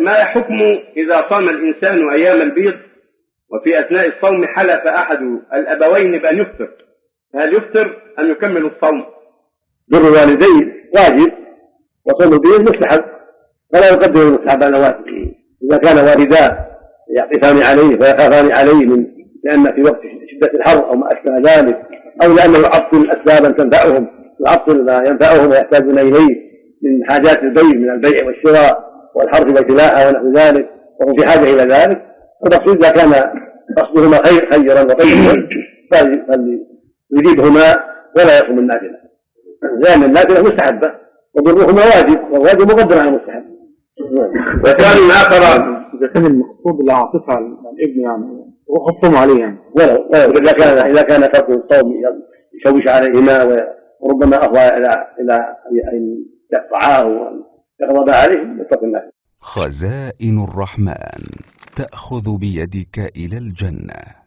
ما حكم إذا صام الإنسان أيام البيض وفي أثناء الصوم حلف أحد الأبوين بأن يفطر، هل يفطر أم يكمل الصوم؟ بر الوالدين واجب وصوم البيض مستحب، فلا يقدم المستحب على الواجب. إذا كان والداه يعطفان عليه ويخافان عليه لأن في وقت شدة الحر أو ما أشبه ذلك، أو لأنه يعطل أسبابا تنفعهم، يعطل ما ينفعهم ويحتاجون إليه من حاجات البيع من البيع والشراء والحرث والفلاحة ونحو ذلك، وهم في حاجة إلى ذلك، فالمقصود إذا كان قصدهما خيرا وطيبا فليجيبهما ولا يصوم النافلة، لأن النافلة مستحبة وبرهما واجب، والواجب مقدم على المستحب. وكان آخر إذا كان المقصود العاطفة على الابن يعني وخصم عليه يعني، ولو إذا كان ترك الصوم يشوش عليهما وربما أفضى إلى أن يقطعاه ويغضب عليه يتق الله. خزائن الرحمن تأخذ بيدك إلى الجنة.